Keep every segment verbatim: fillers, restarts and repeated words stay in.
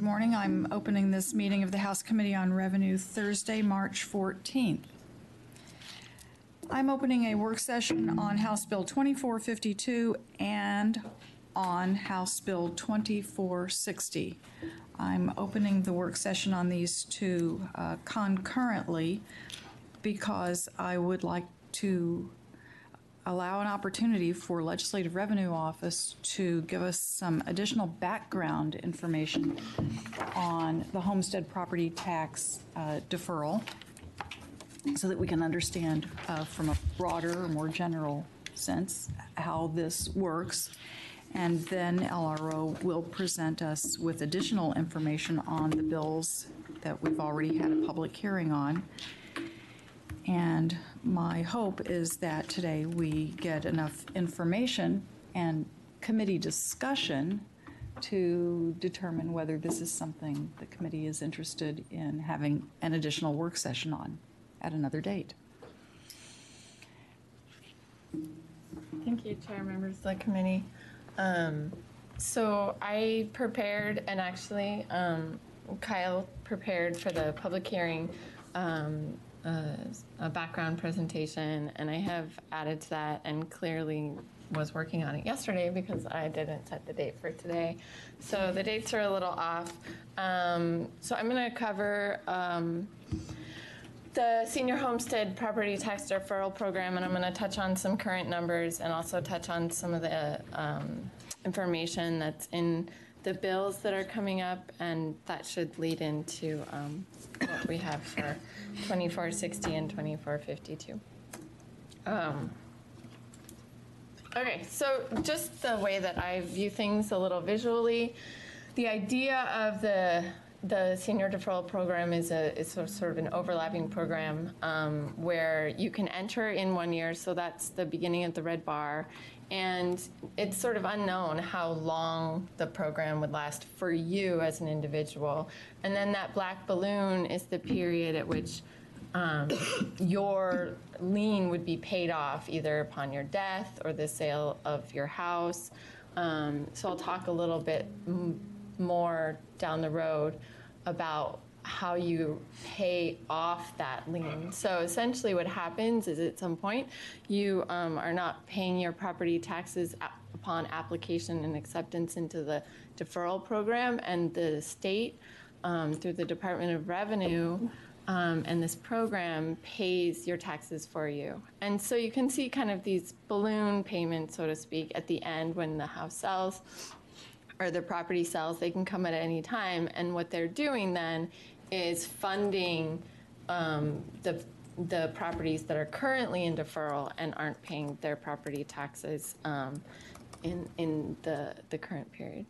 Good morning. I'm opening this meeting of the House Committee on Revenue Thursday, March fourteenth. I'm opening a work session on House Bill twenty-four fifty-two and on House Bill twenty-four sixty. I'm opening the work session on these two uh, concurrently because I would like to allow an opportunity for Legislative Revenue Office to give us some additional background information on the homestead property tax uh, deferral so that we can understand uh, from a broader, more general sense how this works. And then L R O will present us with additional information on the bills that we've already had a public hearing on. And my hope is that today we get enough information and committee discussion to determine whether this is something the committee is interested in having an additional work session on at another date. Thank you, Chair, members of the committee. Um, so I prepared, and actually um, Kyle prepared for the public hearing um, Uh, a background presentation, and I have added to that and clearly was working on it yesterday because I didn't set the date for today. So the dates are a little off. Um, so I'm going to cover um, the Senior Homestead Property Tax Deferral Program, and I'm going to touch on some current numbers and also touch on some of the um, information that's in the bills that are coming up, and that should lead into um, what we have for twenty-four sixty and twenty-four fifty-two. Um, okay, so just the way that I view things a little visually, the idea of the the senior deferral program is a is sort of an overlapping program um, where you can enter in one year, so that's the beginning of the red bar, and it's sort of unknown how long the program would last for you as an individual. And then that black balloon is the period at which um, your lien would be paid off either upon your death or the sale of your house. Um, so I'll talk a little bit m- more down the road about how you pay off that lien. So essentially what happens is at some point you um, are not paying your property taxes a- upon application and acceptance into the deferral program, and the state um, through the Department of Revenue um, and this program pays your taxes for you. And so you can see kind of these balloon payments, so to speak, at the end when the house sells or the property sells. They can come at any time, and what they're doing then is funding um, the the properties that are currently in deferral and aren't paying their property taxes um, in in the the current period.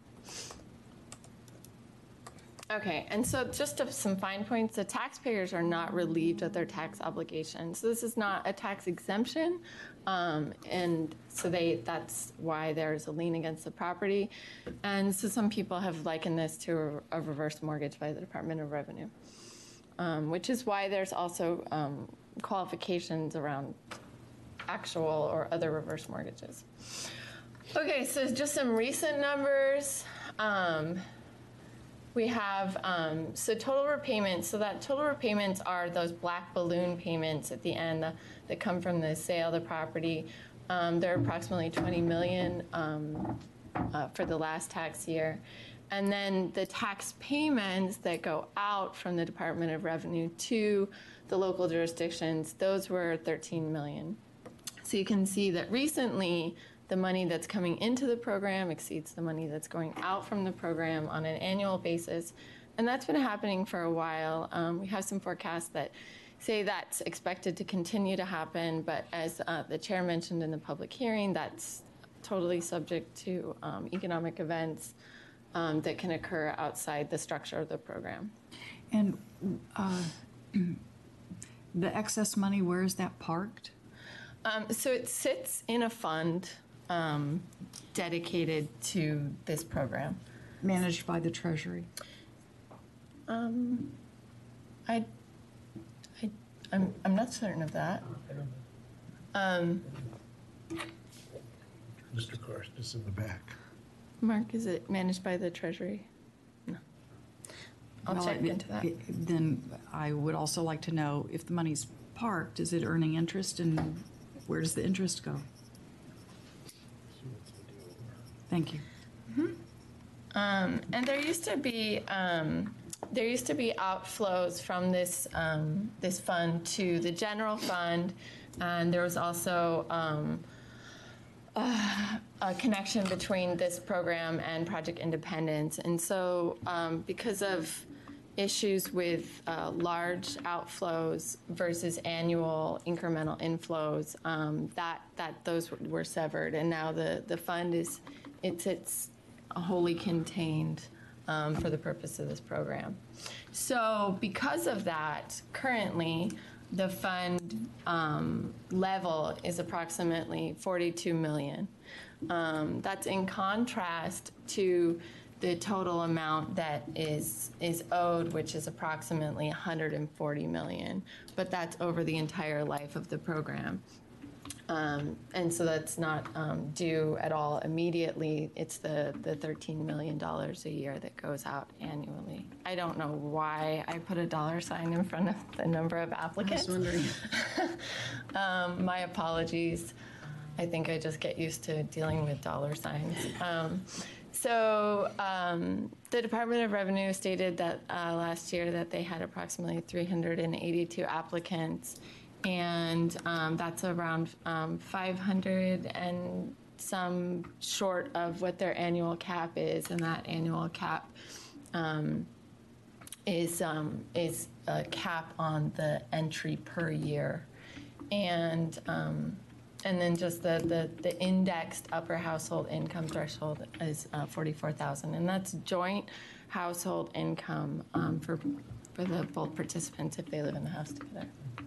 Okay, and so just to some fine points, the taxpayers are not relieved of their tax obligations. So this is not a tax exemption, um, and so they that's why there's a lien against the property. And so some people have likened this to a, a reverse mortgage by the Department of Revenue, um, which is why there's also um, qualifications around actual or other reverse mortgages. Okay, so just some recent numbers. Um, We have, um, so total repayments, so that total repayments are those black balloon payments at the end that, that come from the sale of the property. Um, they're approximately twenty million um, uh, for the last tax year. And then the tax payments that go out from the Department of Revenue to the local jurisdictions, those were thirteen million. So you can see that recently, the money that's coming into the program exceeds the money that's going out from the program on an annual basis. And that's been happening for a while. Um, we have some forecasts that say that's expected to continue to happen, but as uh, the chair mentioned in the public hearing, that's totally subject to um, economic events um, that can occur outside the structure of the program. And uh, the excess money, where is that parked? Um, so it sits in a fund Um, dedicated to this program. Managed by the Treasury? Um, I, I, I'm, I'm not certain of that. Um, Mister Karst is in the back. Mark, is it managed by the Treasury? No. I'll Well, check it- into that. it- Then I would also like to know if the money's parked, is it earning interest and where does the interest go? Thank you. Um, and there used to be um, there used to be outflows from this um, this fund to the general fund, and there was also um, uh, a connection between this program and Project Independence. And so, um, because of issues with uh, large outflows versus annual incremental inflows, um, that that those were severed, and now the the fund is it's it's wholly contained um, for the purpose of this program. So because of that, currently the fund um, level is approximately forty-two million. Um, that's in contrast to the total amount that is is owed, which is approximately one hundred forty million, but that's over the entire life of the program. Um, and so that's not um, due at all immediately. It's the, the thirteen million dollars a year that goes out annually. I don't know why I put a dollar sign in front of the number of applicants. I was wondering. um, my apologies. I think I just get used to dealing with dollar signs. Um, so um, the Department of Revenue stated that uh, last year that they had approximately three hundred eighty-two applicants, and um, that's around um, five hundred and some short of what their annual cap is, and that annual cap um, is um, is a cap on the entry per year, and um, and then just the, the, the indexed upper household income threshold is uh, forty-four thousand, and that's joint household income um, for for the both participants if they live in the house together.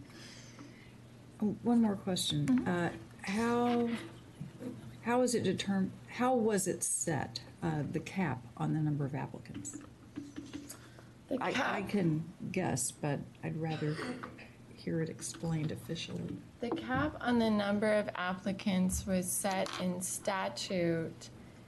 Oh, one more question. Uh, how, how is it determined, how was it set, uh, the cap on the number of applicants? The I, cap- I can guess, but I'd rather hear it explained officially. The cap on the number of applicants was set in statute,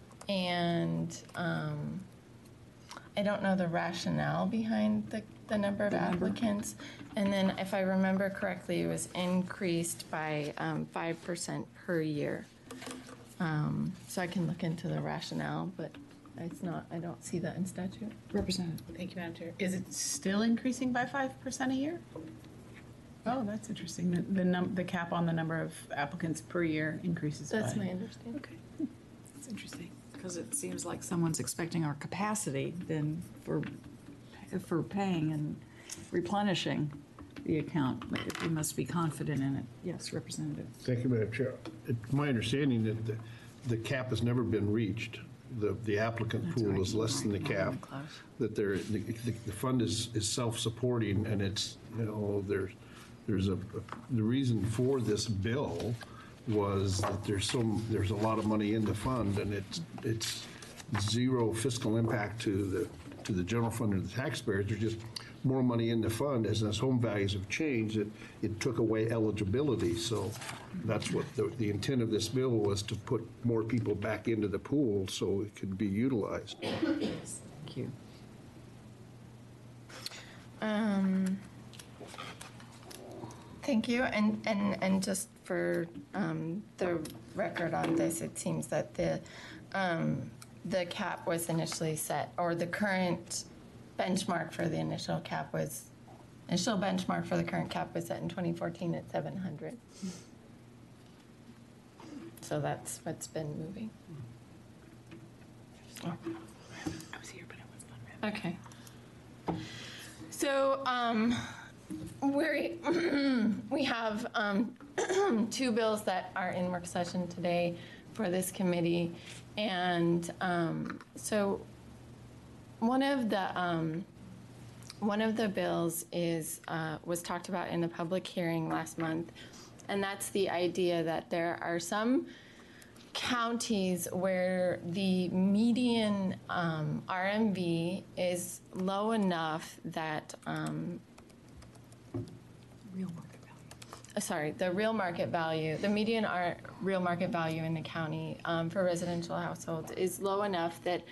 and um, I don't know the rationale behind the, the number of The number? applicants. And then, if I remember correctly, it was increased by um, five percent per year. Um, so I can look into the rationale, but it's not, I don't see that in statute. Representative. Thank you, Madam Chair. Is it still increasing by five percent a year? Oh, that's interesting. The, the num, the cap on the number of applicants per year increases by. That's my understanding. Okay, that's interesting. Because it seems like someone's expecting our capacity then for, for paying and replenishing the account. We must be confident in it. Yes, Representative. Thank you, Madam Chair. It's my understanding that the, the cap has never been reached. The, the applicant That's pool right. is less than the Not cap. even close. That there, the, the the fund is, is self-supporting, and it's, you know, there's, there's a, the reason for this bill was that there's some, there's a lot of money in the fund, and it's, it's zero fiscal impact to the, to the general fund and the taxpayers. There's just more money in the fund. As as home values have changed, it, it took away eligibility. So that's what the, the intent of this bill was, to put more people back into the pool so it could be utilized. Thank you. Um, thank you. And, and, and just for um, the record on this, it seems that the, um, the cap was initially set, or the current benchmark for the initial cap was, initial benchmark for the current cap was set in twenty fourteen at seven hundred. So that's what's been moving. I was here, but I was not ready. Okay. So, um, we we have um, two bills that are in work session today for this committee, and um, so one of the um, one of the bills is uh, was talked about in the public hearing last month, and that's the idea that there are some counties where the median um, R M V is low enough that, um, Real market value. uh, sorry, the real market value, the median R, real market value in the county um, for residential households is low enough that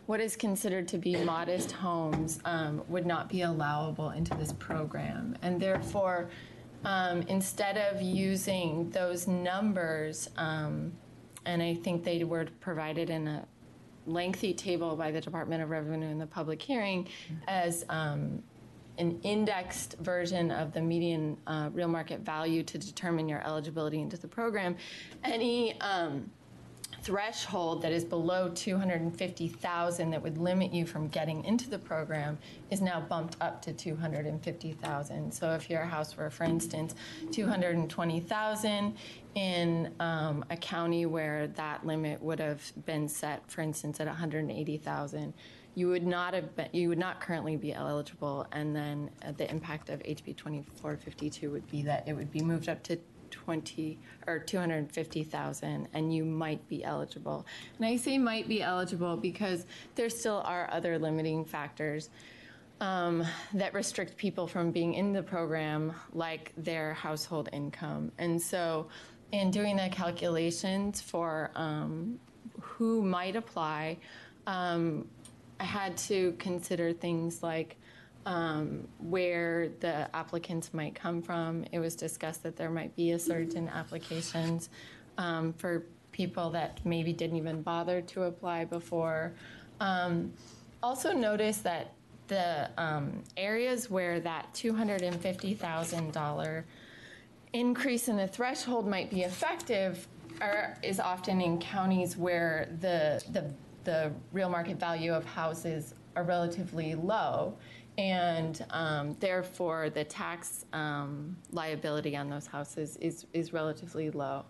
what is considered to be modest homes um, would not be allowable into this program. And therefore, um, instead of using those numbers, um, and I think they were provided in a lengthy table by the Department of Revenue in the public hearing as um, an indexed version of the median uh, real market value to determine your eligibility into the program, any um, threshold that is below two hundred fifty thousand that would limit you from getting into the program is now bumped up to two hundred fifty thousand. So if your house were, for instance, two hundred twenty thousand in um, a county where that limit would have been set, for instance, at one hundred eighty thousand, you would not have been, you would not currently be eligible, and then uh, the impact of H B twenty-four fifty-two would be that it would be moved up to twenty or two hundred fifty thousand, and you might be eligible. And I say might be eligible because there still are other limiting factors um, that restrict people from being in the program, like their household income. And so in doing the calculations for um, who might apply, um, I had to consider things like Um, where the applicants might come from. It was discussed that there might be a surge in applications um, for people that maybe didn't even bother to apply before. Um, also notice that the um, areas where that two hundred fifty thousand dollars increase in the threshold might be effective are, is often in counties where the, the, the real market value of houses are relatively low. And um, therefore, the tax um, liability on those houses is, is relatively low.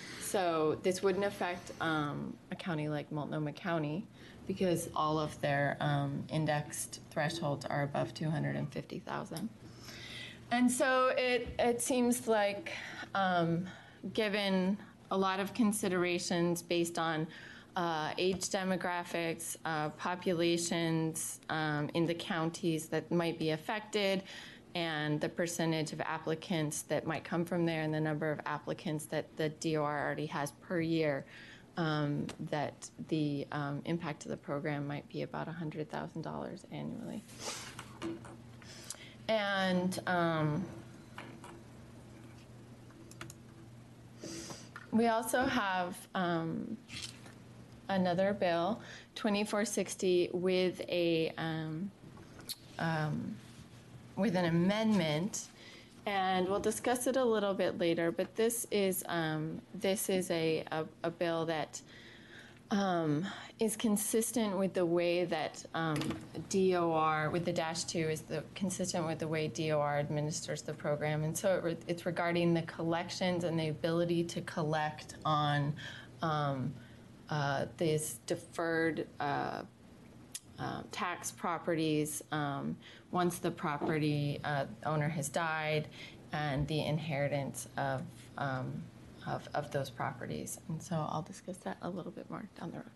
So this wouldn't affect um, a county like Multnomah County because all of their um, indexed thresholds are above two hundred fifty thousand. And so it, it seems like, um, given a lot of considerations based on Uh, age demographics, uh, populations um, in the counties that might be affected, and the percentage of applicants that might come from there, and the number of applicants that the D O R already has per year, um, that the um, impact of the program might be about one hundred thousand dollars annually. And um, we also have um, another bill, twenty-four sixty, with a um, um, with an amendment, and we'll discuss it a little bit later. But this is um, this is a, a, a bill that um, is consistent with the way that um, D O R, with the dash two, is the consistent with the way D O R administers the program, and so it re- it's regarding the collections and the ability to collect on. Um, Uh, these deferred uh, uh, tax properties um, once the property uh, owner has died, and the inheritance of, um, of of those properties. And so I'll discuss that a little bit more down the road.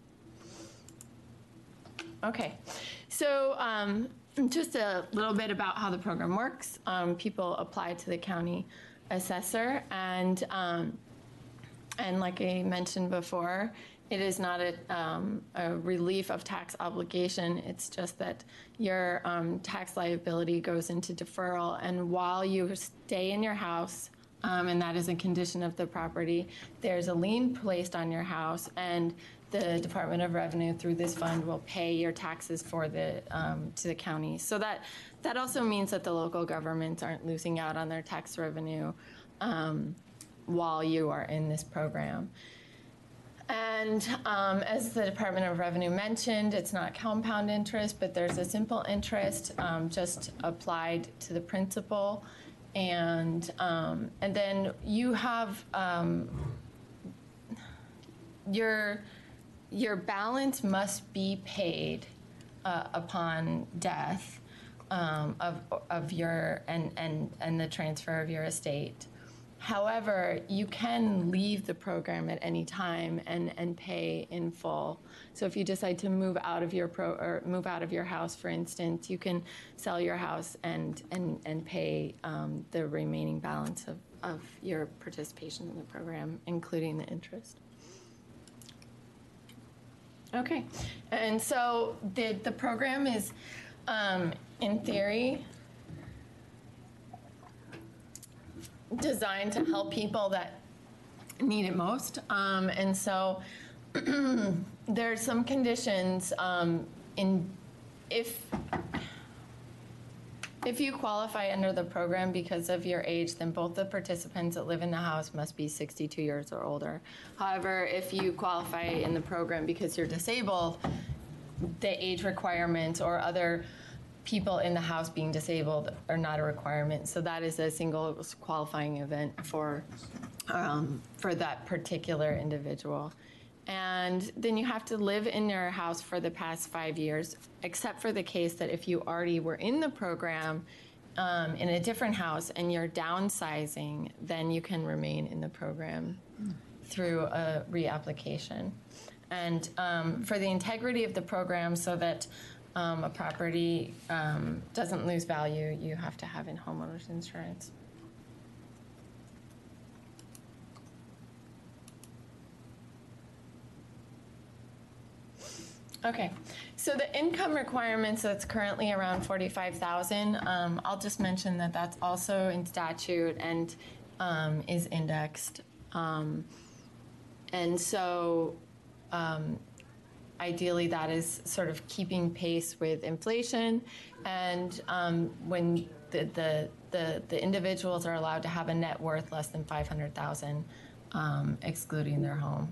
Okay, so um, just a little bit about how the program works. Um, people apply to the county assessor, and um, and like I mentioned before, it is not a, um, a relief of tax obligation. It's just that your um, tax liability goes into deferral, and while you stay in your house, um, and that is a condition of the property, there's a lien placed on your house, and the Department of Revenue through this fund will pay your taxes for the um, to the county. So that that also means that the local governments aren't losing out on their tax revenue um, while you are in this program. And um, as the Department of Revenue mentioned, it's not compound interest, but there's a simple interest um, just applied to the principal. And um, and then you have um, your your balance must be paid uh, upon death um, of of your and and and the transfer of your estate. However, you can leave the program at any time and, and pay in full. So if you decide to move out of your pro or move out of your house, for instance, you can sell your house and and and pay um, the remaining balance of, of your participation in the program, including the interest. Okay, and so the, the program is, um, in theory, designed to help people that need it most. Um, and so there's some conditions um, in, if, if you qualify under the program because of your age, then both the participants that live in the house must be sixty-two years or older. However, if you qualify in the program because you're disabled, the age requirements or other people in the house being disabled are not a requirement. So that is a single qualifying event for, um, for that particular individual. And then you have to live in your house for the past five years, except for the case that if you already were in the program um, in a different house and you're downsizing, then you can remain in the program through a reapplication. And um, for the integrity of the program, so that um, a property um, doesn't lose value, you have to have in homeowners insurance. Okay, so the income requirements that's currently around forty-five thousand, um, I'll just mention that that's also in statute and um, is indexed. Um, and so um, ideally that is sort of keeping pace with inflation. And um, when the, the, the, the individuals are allowed to have a net worth less than five hundred thousand, um, excluding their home.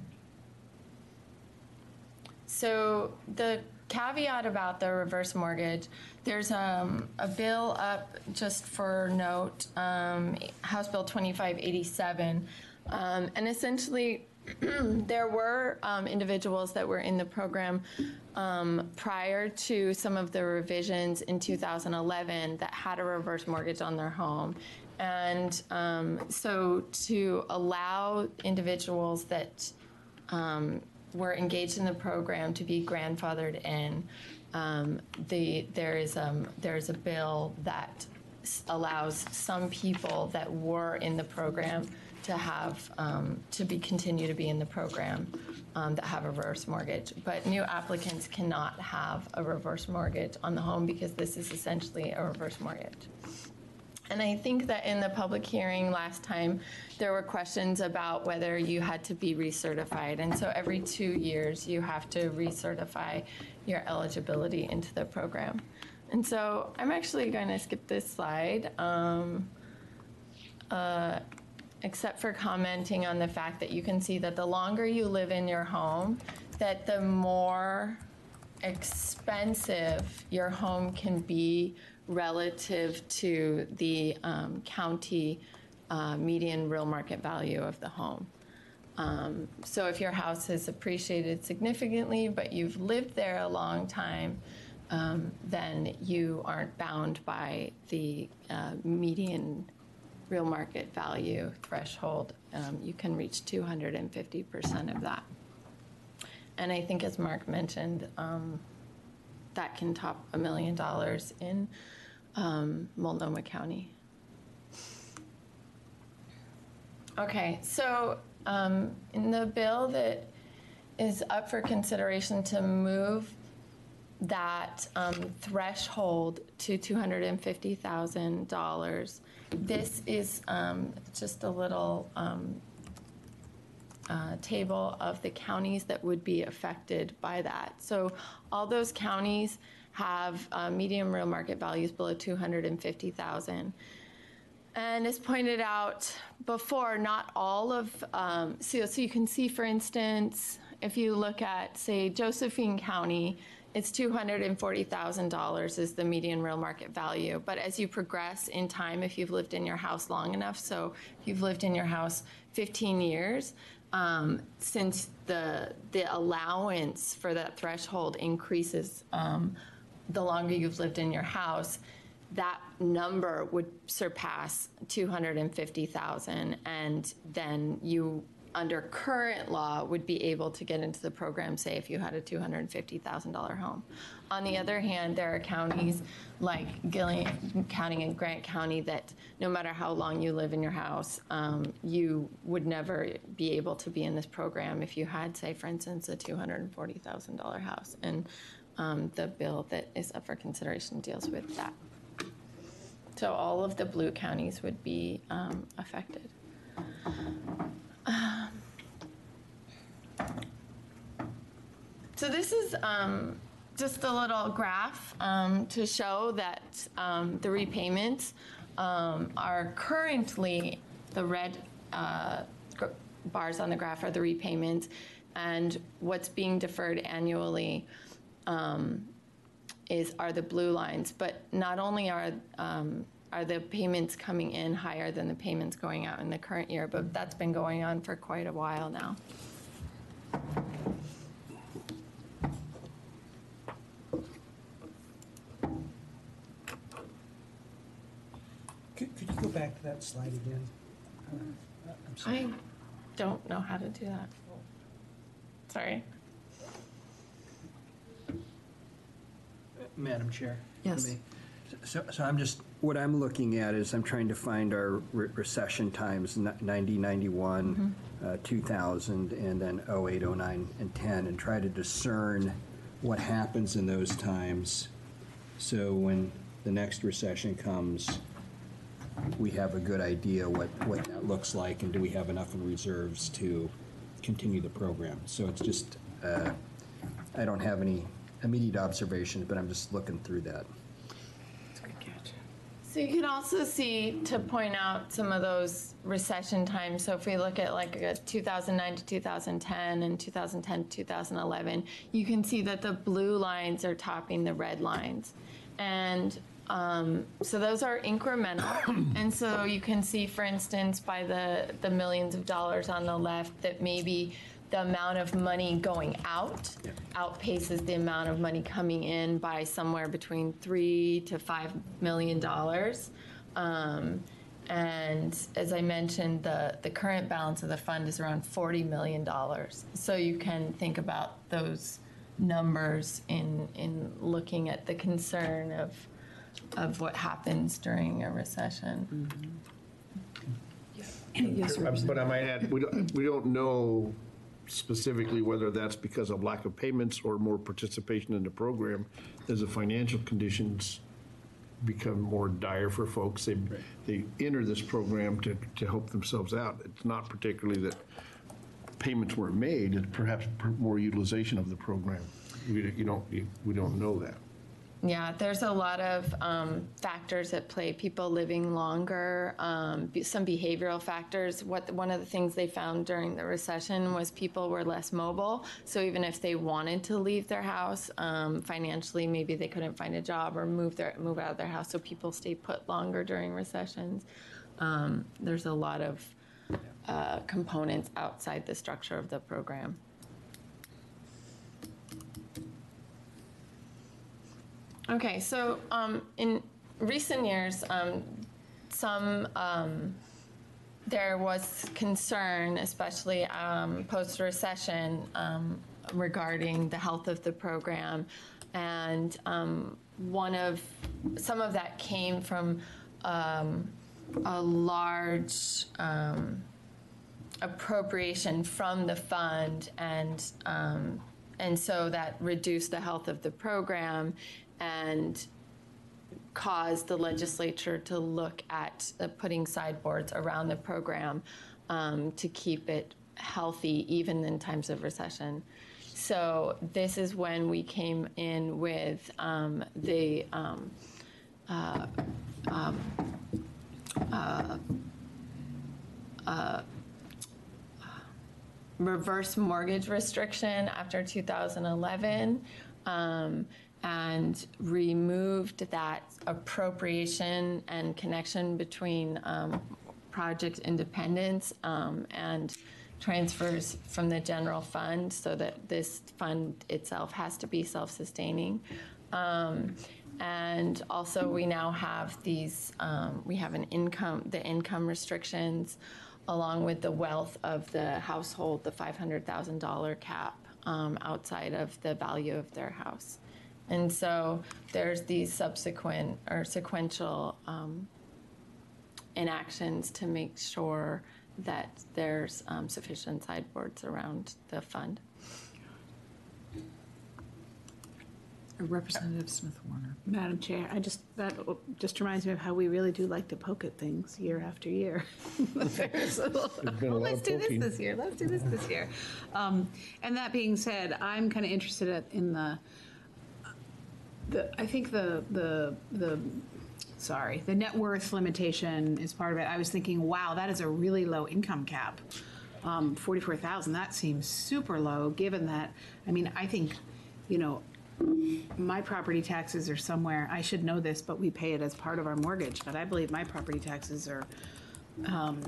So the caveat about the reverse mortgage, there's um, a bill up, just for note, um, House Bill twenty-five eighty-seven, um, and essentially there were um, individuals that were in the program um, prior to some of the revisions in two thousand eleven that had a reverse mortgage on their home. And um, so to allow individuals that um, were engaged in the program to be grandfathered in, um, the, there is um, there is a bill that s- allows some people that were in the program to have um, to be continue to be in the program um, that have a reverse mortgage. But new applicants cannot have a reverse mortgage on the home because this is essentially a reverse mortgage. And I think that in the public hearing last time, there were questions about whether you had to be recertified. And so every two years, you have to recertify your eligibility into the program. And so I'm actually going to skip this slide, um, uh, except for commenting on the fact that you can see that the longer you live in your home, that the more expensive your home can be relative to the um, county uh, median real market value of the home. Um, so if your house has appreciated significantly, but you've lived there a long time, um, then you aren't bound by the uh, median real market value threshold. Um, you can reach two hundred fifty percent of that. And I think, as Mark mentioned, um, that can top a million dollars in um, Multnomah County. Okay, so um, in the bill that is up for consideration to move that um, threshold to two hundred fifty thousand dollars, this is um, just a little um, Uh, table of the counties that would be affected by that. So all those counties have uh, median real market values below two hundred fifty thousand. And as pointed out before, not all of, um, so, so you can see, for instance, if you look at, say, Josephine County, it's two hundred forty thousand dollars is the median real market value. But as you progress in time, if you've lived in your house long enough, so if you've lived in your house fifteen years, Um, since the the allowance for that threshold increases um, the longer you've lived in your house, that number would surpass two hundred fifty thousand, and then you under current law, would be able to get into the program, say, if you had a two hundred fifty thousand dollars home. On the other hand, there are counties like Gillian County and Grant County that no matter how long you live in your house, um, you would never be able to be in this program if you had, say, for instance, a two hundred forty thousand dollars house. And um, the bill that is up for consideration deals with that. So all of the blue counties would be um, affected. Um, so this is um, just a little graph um, to show that um, the repayments um, are currently, the red uh, bars on the graph are the repayments, and what's being deferred annually um, is are the blue lines. But not only are um, are the payments coming in higher than the payments going out in the current year, but that's been going on for quite a while now. Could, could you go back to that slide again? Uh, I'm sorry. I don't know how to do that. Sorry. Madam Chair? Yes. for me. So, so I'm just, what I'm looking at is I'm trying to find our re- recession times, n- ninety, ninety-one, uh, two thousand, and then oh eight, oh nine, and ten, and try to discern what happens in those times. So when the next recession comes, we have a good idea what, what that looks like, and do we have enough in reserves to continue the program? So it's just, uh, I don't have any immediate observations, but I'm just looking through that. So you can also see, to point out some of those recession times, so if we look at like a two thousand nine to two thousand ten and two thousand ten to two thousand eleven, you can see that the blue lines are topping the red lines. And um, so those are incremental. And so you can see, for instance, by the, the millions of dollars on the left, that maybe the amount of money going out outpaces the amount of money coming in by somewhere between three to five million dollars. Um, and as I mentioned, the, the current balance of the fund is around forty million dollars. So you can think about those numbers in in looking at the concern of of what happens during a recession. Yes, Uh, But I might add, we don't, we don't know specifically whether that's because of lack of payments or more participation in the program. As the financial conditions become more dire for folks, they, they enter this program to, to help themselves out. It's not particularly that payments weren't made, it's perhaps more utilization of the program. We, you don't, we don't know that. Yeah, there's a lot of um, factors at play. People living longer, um, be- some behavioral factors. What one of the things they found during the recession was people were less mobile. So even if they wanted to leave their house um, financially, maybe they couldn't find a job or move their move out of their house. So people stay put longer during recessions. Um, there's a lot of uh, components outside the structure of the program. Okay, so um, in recent years, um, some um, there was concern, especially um, post-recession, um, regarding the health of the program, and um, one of some of that came from um, a large um, appropriation from the fund, and um, and so that reduced the health of the program and caused the legislature to look at uh, putting sideboards around the program um, to keep it healthy even in times of recession. So this is when we came in with um, the um, uh, um, uh, uh, reverse mortgage restriction after two thousand eleven. Um, and removed that appropriation and connection between um, project independence um, and transfers from the general fund, so that this fund itself has to be self-sustaining. Um, and also we now have these, um, we have an income, the income restrictions along with the wealth of the household, the five hundred thousand dollars cap um, outside of the value of their house. And so there's these subsequent or sequential um, enactions to make sure that there's um, sufficient sideboards around the fund. Representative Smith Warner. Madam Chair, I just, that just reminds me of how we really do like to poke at things year after year. There's a little, been a "Oh, lot let's of do this poking." this year, let's do this this year. Um, And that being said, I'm kind of interested at- in the, the, I think the, the, the, sorry, the net worth limitation is part of it. I was thinking, wow, that is a really low income cap. Um, forty-four thousand, that seems super low, given that, I mean, I think, you know, my property taxes are somewhere, I should know this, but we pay it as part of our mortgage, but I believe my property taxes are, um,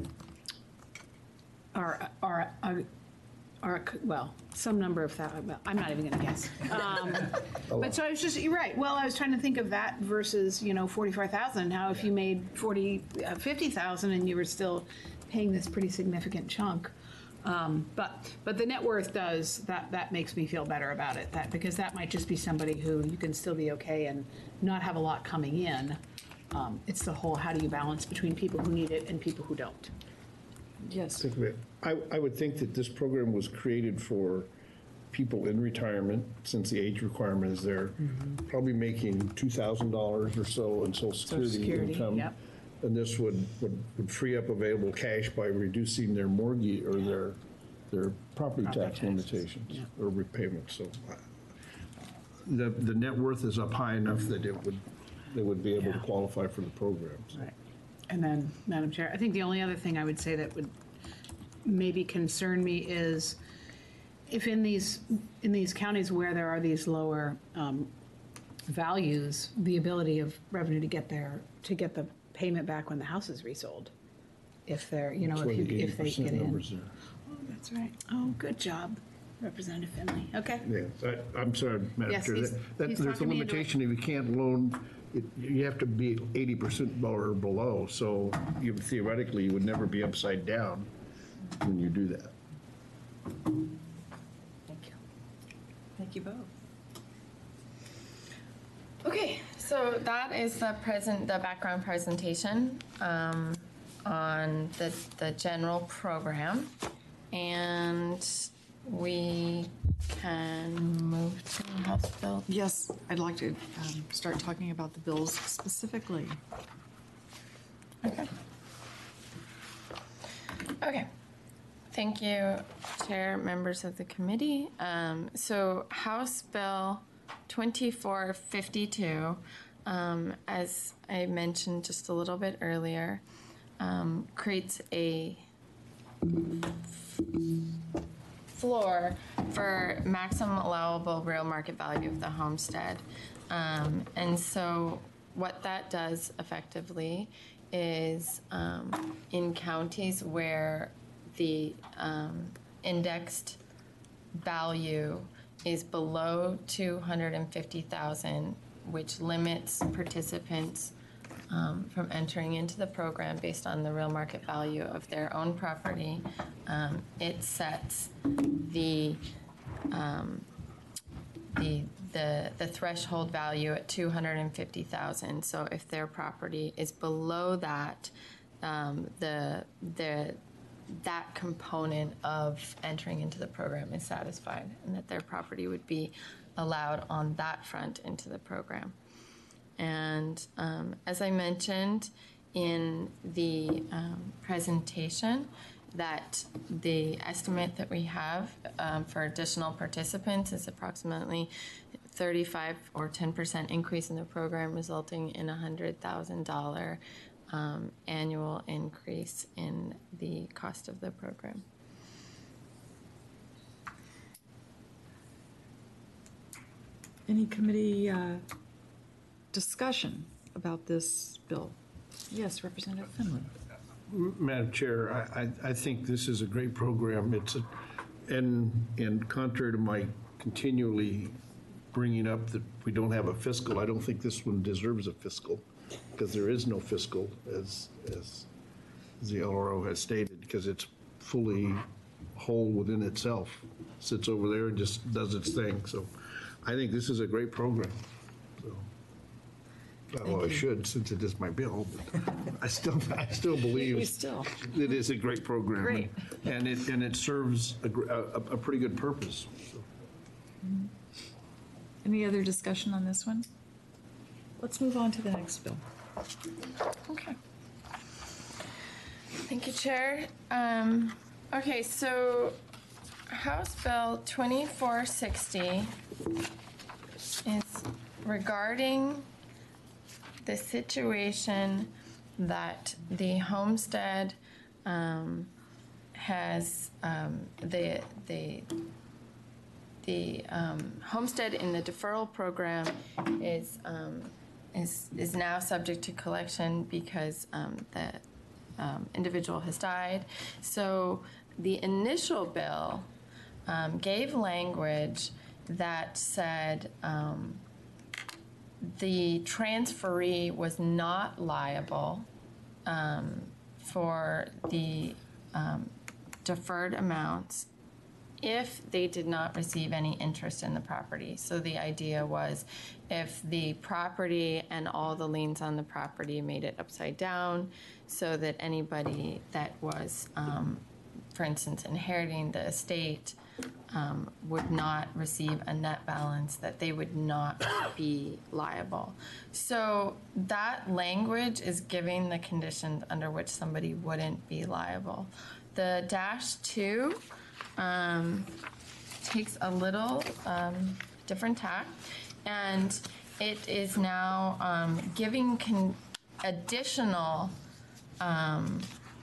are, are, are, are, well, some number of that, well, I'm not even gonna guess. Um, But so I was just, you're right, well, I was trying to think of that versus, you know, forty-four thousand, how if you made forty, uh, fifty thousand and you were still paying this pretty significant chunk. Um, But, but the net worth does, that, that makes me feel better about it, that, because that might just be somebody who you can still be okay and not have a lot coming in. Um, It's the whole, how do you balance between people who need it and people who don't? Yes. Think of it. I, I would think that this program was created for people in retirement, since the age requirement is there, probably making two thousand dollars or so in Social Security Security, income. yep. And this would, would, would free up available cash by reducing their mortgage or their, their property Property tax taxes, limitations yeah. or repayments, so. uh, The, the net worth is up high enough that it would, they would be able to Yeah. qualify for the programs. Right. And then, Madam Chair, I think the only other thing I would say that would maybe concern me is if in these, in these counties where there are these lower um, values, the ability of revenue to get there, to get the payment back when the house is resold. If they're, you know, That's why if the you, eighty if they percent get in. numbers there. Oh, that's right. Oh, good job, Representative Finley. Okay. Yeah, I- I'm sorry, Madam Yes, Chair. he's- that- that- he's There's a talking me into it. limitation, if you can't loan, it- you have to be eighty percent or below, so you theoretically, you would never be upside down when you do that. Thank you. Thank you both. Okay, so that is the present, the background presentation um, on the, the general program. And we can move to House Bill. Yes, I'd like to um, start talking about the bills specifically. Okay. Okay. Thank you, Chair, members of the committee. Um, So House Bill twenty-four fifty-two, um, as I mentioned just a little bit earlier, um, creates a floor for maximum allowable real market value of the homestead. Um, and so what that does effectively is um, in counties where the um, indexed value is below two hundred fifty thousand, which limits participants um, from entering into the program based on the real market value of their own property. Um, it sets the, um, the, the, the threshold value at two hundred fifty thousand. So if their property is below that, um, the, the, that component of entering into the program is satisfied, and that their property would be allowed on that front into the program. And um, as I mentioned in the um, presentation, that the estimate that we have um, for additional participants is approximately thirty-five or ten percent increase in the program, resulting in a one hundred thousand dollars um, annual increase in the cost of the program. Any committee uh, discussion about this bill? Yes, Representative Finley. Madam Chair, I, I, I think this is a great program. It's, a, and, and contrary to my continually bringing up that we don't have a fiscal, I don't think this one deserves a fiscal, because there is no fiscal, as, as as the L R O has stated, because it's fully whole within itself, sits over there and just does its thing. So I think this is a great program. So, well, I should, since it is my bill, but I still, I still believe You still. it is a great program. Great. And it, and it serves a, gr- a, a pretty good purpose. So. Any other discussion on this one? Let's move on to the next bill. Okay. Thank you, Chair. Um, okay, so House Bill twenty-four sixty is regarding the situation that the homestead um, has um, the the the um, homestead in the deferral program is um, is is now subject to collection because um, the um, individual has died. So the initial bill um, gave language that said um, the transferee was not liable um, for the um, deferred amounts if they did not receive any interest in the property. So the idea was if the property and all the liens on the property made it upside down so that anybody that was, um, for instance, inheriting the estate um, would not receive a net balance, that they would not be liable. So that language is giving the conditions under which somebody wouldn't be liable. The dash two Um, takes a little um, different tack, and it is now um, giving con- additional um,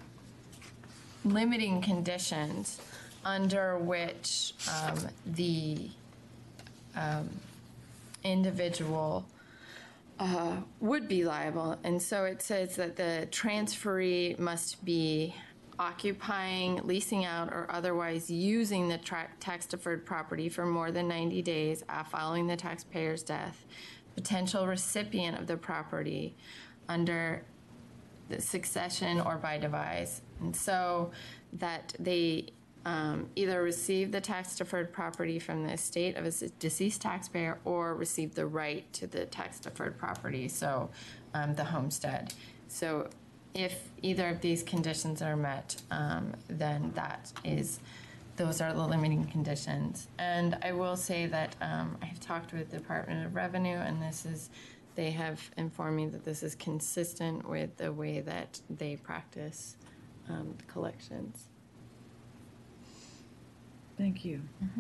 limiting conditions under which um, the um, individual uh, would be liable. And so it says that the transferee must be occupying, leasing out, or otherwise using the tra- tax-deferred property for more than ninety days following the taxpayer's death, potential recipient of the property under the succession or by devise. And so that they um, either receive the tax-deferred property from the estate of a deceased taxpayer or receive the right to the tax-deferred property, so um, the homestead. So if either of these conditions are met, um, then that is, those are the limiting conditions. And I will say that um, I have talked with the Department of Revenue, and this is, they have informed me that this is consistent with the way that they practice um, collections. Thank you.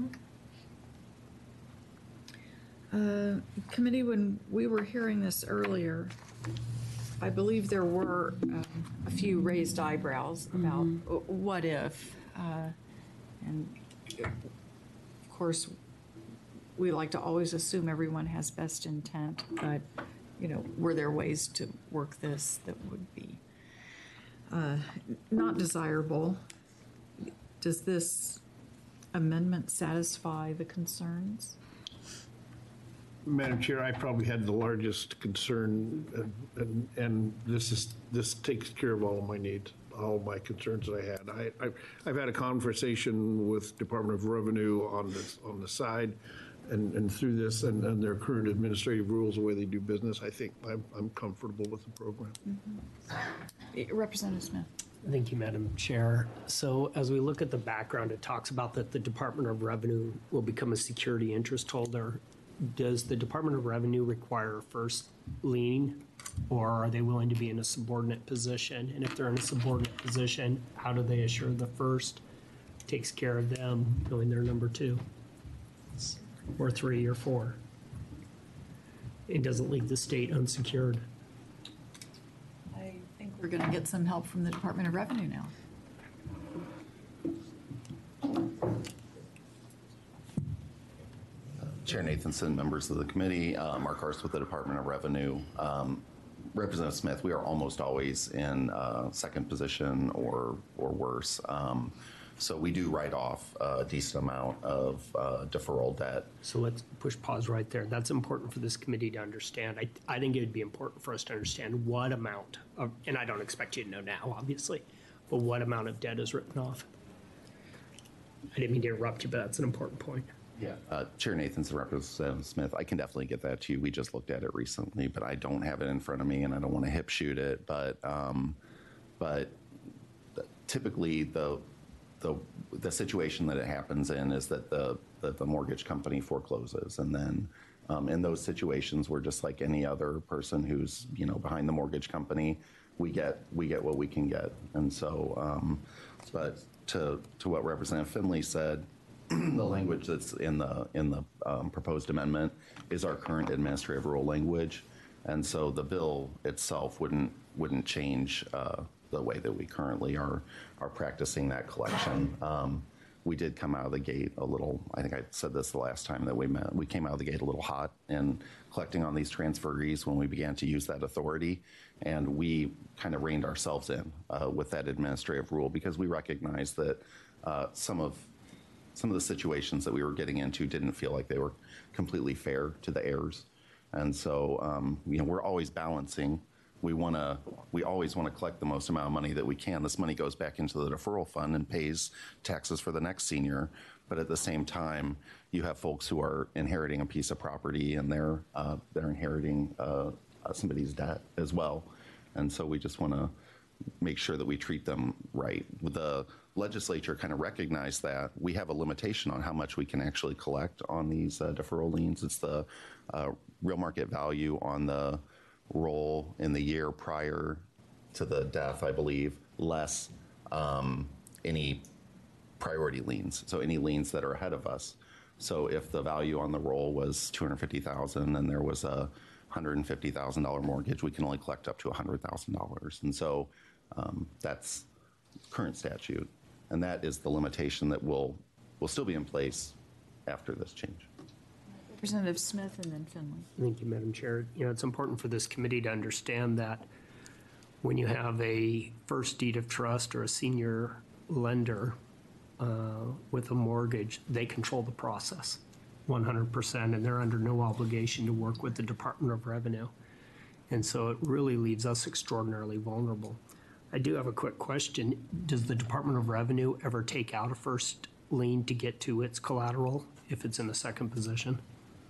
Uh, Committee, when we were hearing this earlier, I believe there were um, a few raised eyebrows about uh, what if, uh, and of course, we like to always assume everyone has best intent, but, you know, were there ways to work this that would be uh, not desirable? Does this amendment satisfy the concerns? Madam Chair, I probably had the largest concern, and, and, and this is, this takes care of all of my needs, all my concerns that I had. I, I've, I've had a conversation with Department of Revenue on this, on the side, and, and through this, and, and their current administrative rules, the way they do business, I think I'm, I'm comfortable with the program. Mm-hmm. Representative Smith. Thank you, Madam Chair. So as we look at the background, it talks about that the Department of Revenue will become a security interest holder. Does the Department of Revenue require a first lien, or are they willing to be in a subordinate position? And if they're in a subordinate position, how do they assure the first takes care of them, knowing they're number two, or three, or four? It doesn't leave the state unsecured. I think we're going to get some help from the Department of Revenue now. Chair Nathanson, members of the committee, uh, Mark Hurst with the Department of Revenue. Um, Representative Smith, we are almost always in uh, second position or or worse. Um, so we do write off a decent amount of uh, deferral debt. So let's push pause right there. That's important for this committee to understand. I, I think it would be important for us to understand what amount of, and I don't expect you to know now, obviously, but what amount of debt is written off? I didn't mean to interrupt you, but that's an important point. Yeah. Uh, Chair Nathanson, Representative Smith, I can definitely get that to you. We just looked at it recently, but I don't have it in front of me, and I don't want to hip shoot it. But um, but typically, the the the situation that it happens in is that the that the mortgage company forecloses, and then um, in those situations, we're just like any other person who's you know behind the mortgage company. We get we get what we can get, and so. Um, but to to what Representative Finley said. The language that's in the in the um, proposed amendment is our current administrative rule language, and so the bill itself wouldn't wouldn't change uh, the way that we currently are are practicing that collection. Um, we did come out of the gate a little. I think I said this the last time that we met. We came out of the gate a little hot in collecting on these transferees when we began to use that authority, and we kind of reined ourselves in uh, with that administrative rule because we recognize that uh, some of Some of the situations that we were getting into didn't feel like they were completely fair to the heirs. And so, um, you know, we're always balancing. We want to, we always want to collect the most amount of money that we can. This money goes back into the deferral fund and pays taxes for the next senior. But at the same time, you have folks who are inheriting a piece of property and they're, uh, they're inheriting uh, somebody's debt as well. And so we just want to make sure that we treat them right. The legislature kind of recognized that we have a limitation on how much we can actually collect on these uh, deferral liens. It's the uh, real market value on the roll in the year prior to the death, I believe, less um, any priority liens. So any liens that are ahead of us. So if the value on the roll was two hundred fifty thousand dollars and there was a one hundred fifty thousand dollars mortgage, we can only collect up to one hundred thousand dollars. And so um, that's current statute. And that is the limitation that will will still be in place after this change. Representative Smith and then Finley. Thank you, Madam Chair. You know, it's important for this committee to understand that when you have a first deed of trust or a senior lender uh, with a mortgage, they control the process one hundred percent, and they're under no obligation to work with the Department of Revenue. And so it really leaves us extraordinarily vulnerable. I do have a quick question. Does the Department of Revenue ever take out a first lien to get to its collateral if it's in a second position?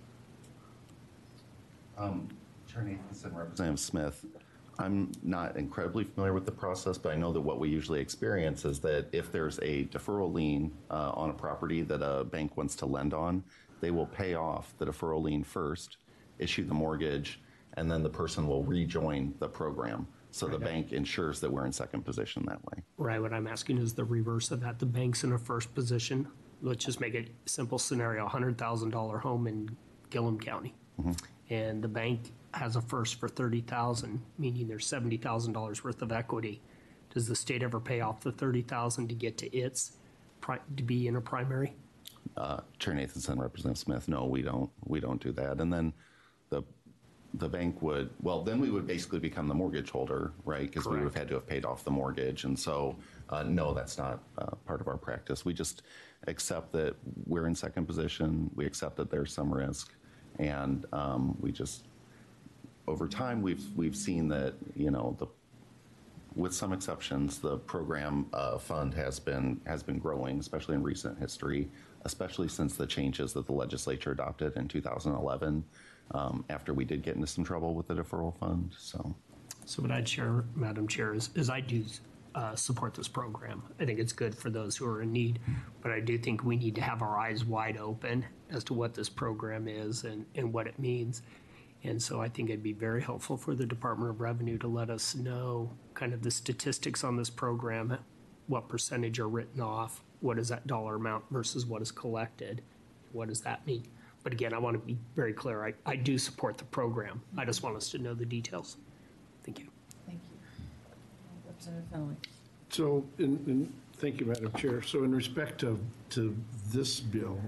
Um, Chair Nathanson, Representative Smith, I'm not incredibly familiar with the process, but I know that what we usually experience is that if there's a deferral lien uh, on a property that a bank wants to lend on, they will pay off the deferral lien first, issue the mortgage, and then the person will rejoin the program. So the bank ensures that we're in second position that way. Right, what I'm asking is the reverse of that. The bank's in a first position. Let's just make it a simple scenario, one hundred thousand dollars home in Gillum County. Mm-hmm. And the bank has a first for thirty thousand dollars, meaning there's seventy thousand dollars worth of equity. Does the state ever pay off the thirty thousand dollars to get to its, to be in a primary? Uh, Chair Nathanson, Representative Smith, no, we don't. We don't do that. And then the the bank would, well, then we would basically become the mortgage holder, right? Because we would have had to have paid off the mortgage. And so, uh, no, that's not uh, part of our practice. We just accept that we're in second position. We accept that there's some risk. And um, we just, over time, we've we've seen that, you know, the with some exceptions, the program uh, fund has been has been growing, especially in recent history, especially since the changes that the legislature adopted in two thousand eleven, um, after we did get into some trouble with the deferral fund. So, so what I'd share, Madam Chair, is, is I do uh, support this program. I think it's good for those who are in need, but I do think we need to have our eyes wide open as to what this program is and, and what it means. And so I think it'd be very helpful for the Department of Revenue to let us know kind of the statistics on this program, what percentage are written off, what is that dollar amount versus what is collected, what does that mean? But again, I want to be very clear, I, I do support the program. I just want us to know the details. Thank you. Thank you. Representative Finley. So, in, in, thank you, Madam Chair. So in respect to, to this bill,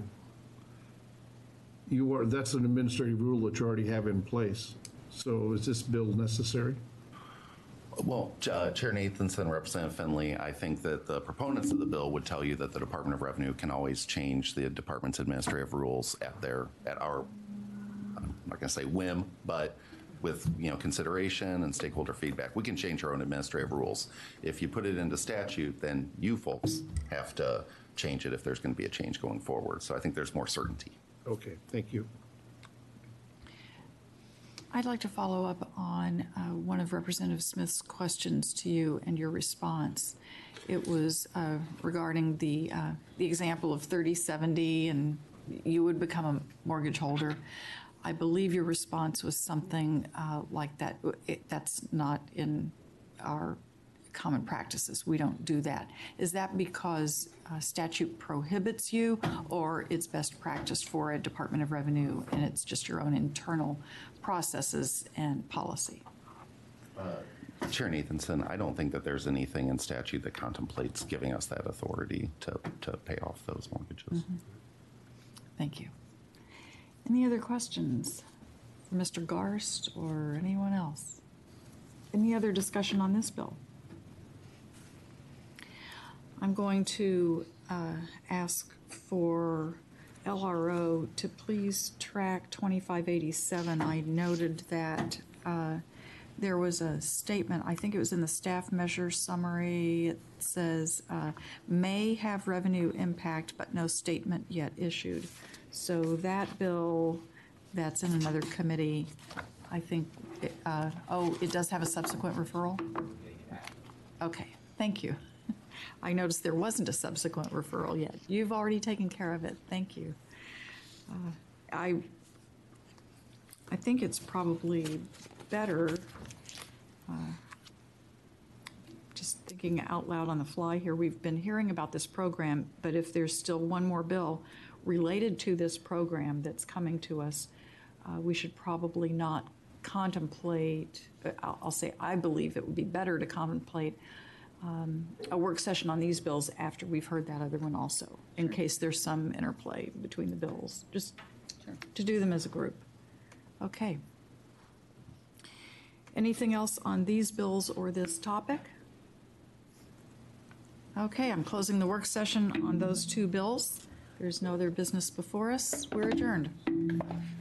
you are, that's an administrative rule that you already have in place. So is this bill necessary? well, uh, Chair Nathanson, Representative Finley, I think that the proponents of the bill would tell you that the Department of Revenue can always change the department's administrative rules at their, at our, I'm not going to say whim, but with, you know, consideration and stakeholder feedback. We can change our own administrative rules. If you put it into statute, then you folks have to change it if there's going to be a change going forward. So I think there's more certainty. Okay, thank you. I'd like to follow up on uh, one of Representative Smith's questions to you and your response. It was uh, regarding the, uh, the example of thirty seventy and you would become a mortgage holder. I believe your response was something uh, like that. It, that's not in our common practices. We don't do that. Is that because uh, statute prohibits you, or it's best practice for a Department of Revenue and it's just your own internal processes and policy? Chair Nathanson, I don't think that there's anything in statute that contemplates giving us that authority to, to pay off those mortgages. Mm-hmm. Thank you. Any other questions for Mister Garst or anyone else? Any other discussion on this bill? I'm going to uh, ask for L R O to please track twenty-five eighty-seven. I noted that uh, there was a statement, I think it was in the staff measure summary. It says, uh, may have revenue impact, but no statement yet issued. So that bill, that's in another committee, I think, it, uh, oh, it does have a subsequent referral? Okay, thank you. I noticed there wasn't a subsequent referral yet. You've already taken care of it. Thank you. Uh, I, I think it's probably better, uh, just thinking out loud on the fly here, we've been hearing about this program, but if there's still one more bill related to this program that's coming to us, uh, we should probably not contemplate, I'll, I'll say I believe it would be better to contemplate Um, a work session on these bills after we've heard that other one also, in case there's some interplay between the bills, just to do them as a group. Okay. Anything else on these bills or this topic? Okay, I'm closing the work session on those two bills. There's no other business before us. We're adjourned.